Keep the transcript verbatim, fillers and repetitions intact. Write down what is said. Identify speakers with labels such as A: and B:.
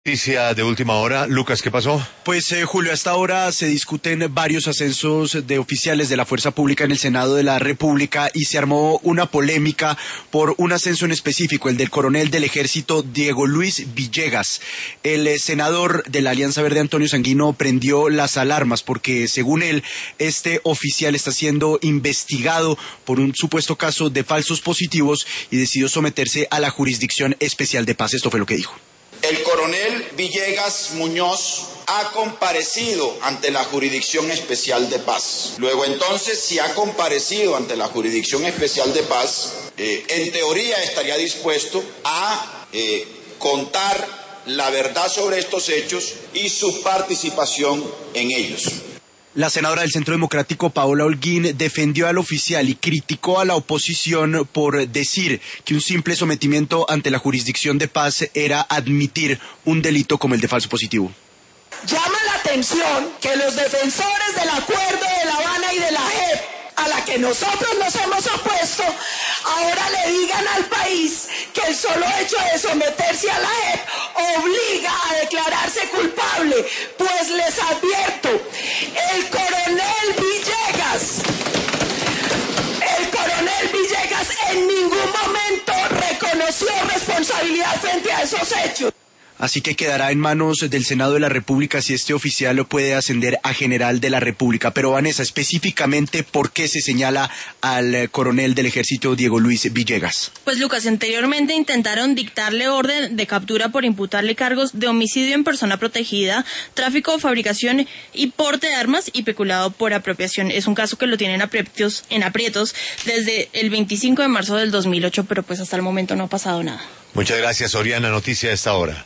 A: Noticia de última hora. Lucas, ¿qué pasó?
B: Pues eh, Julio, hasta ahora se discuten varios ascensos de oficiales de la fuerza pública en el Senado de la República y se armó una polémica por un ascenso en específico, el del coronel del ejército Diego Luis Villegas. El eh, senador de la Alianza Verde, Antonio Sanguino, prendió las alarmas porque, según él, este oficial está siendo investigado por un supuesto caso de falsos positivos y decidió someterse a la Jurisdicción Especial de Paz. Esto fue lo que dijo.
C: El coronel Villegas Muñoz ha comparecido ante la Jurisdicción Especial de Paz. Luego entonces, si ha comparecido ante la Jurisdicción Especial de Paz, eh, en teoría estaría dispuesto a eh, contar la verdad sobre estos hechos y su participación en ellos.
B: La senadora del Centro Democrático, Paola Holguín, defendió al oficial y criticó a la oposición por decir que un simple sometimiento ante la Jurisdicción de Paz era admitir un delito como el de falso positivo.
D: Llama la atención que los defensores del Acuerdo de La Habana y de la J E P, a la que nosotros nos hemos opuesto, ahora le digan al país que el solo hecho de someterse a la J E P obliga a declararse culpable. Pues les advierto, el coronel Villegas, el coronel Villegas en ningún momento reconoció responsabilidad frente a esos hechos.
B: Así que quedará en manos del Senado de la República si este oficial puede ascender a general de la República. Pero, Vanessa, específicamente, ¿por qué se señala al coronel del ejército Diego Luis Villegas?
E: Pues, Lucas, anteriormente intentaron dictarle orden de captura por imputarle cargos de homicidio en persona protegida, tráfico, fabricación y porte de armas y peculado por apropiación. Es un caso que lo tienen aprietos, en aprietos desde el veinticinco de marzo del dos mil ocho, pero pues hasta el momento no ha pasado nada.
A: Muchas gracias, Oriana. Noticia a esta hora.